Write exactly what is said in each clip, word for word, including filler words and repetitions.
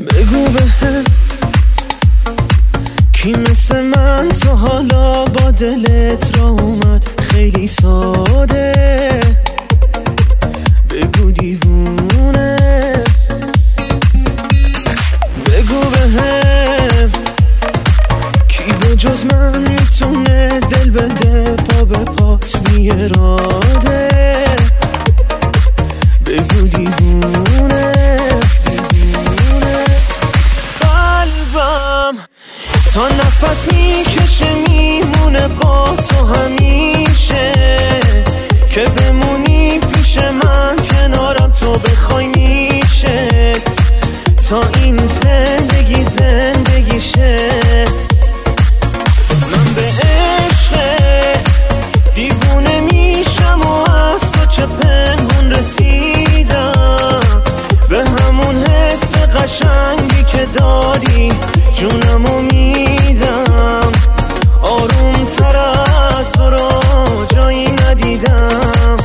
بگو بهم کی مثل من تو حالا با دلت را اومد خیلی ساده. بگو دیوونه، بگو بهم کی به جز من میتونه دل بده پا به پات بی اراده. بگو دیوونه، دیوونه. قلبم تا نفس میکشه میمونه با تو همیشه، که بمونی پیش من کنارم تو بخوای میشه، تا این زندگی زندگی شه. من به عشقت دیوونه میشم و از تو چه پنهون رسیدم، به همون حس قشنگی که دادی جونمو میدم. آروم تر از تو رو جایی ندیدم.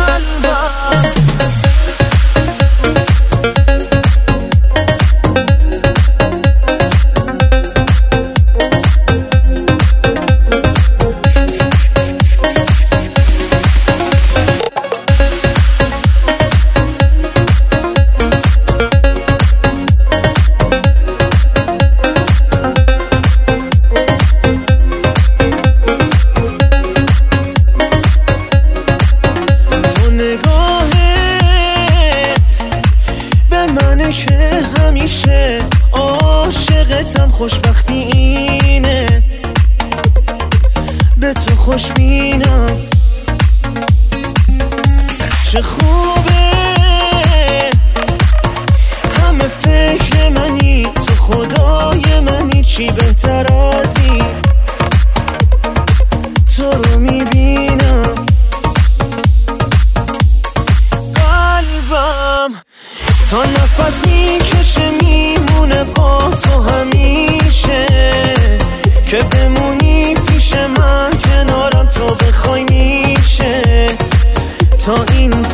که همیشه عاشقتم، خوشبختی اینه به تو خوشبینم. چه خوبه همه فکر منی، تو خدای منی، چی بهتر از این تو رو میبینم. قلبم تا نفس میکشه میمونه با تو همیشه، که بمونی پیش من کنارم تو بخوای میشه، تا این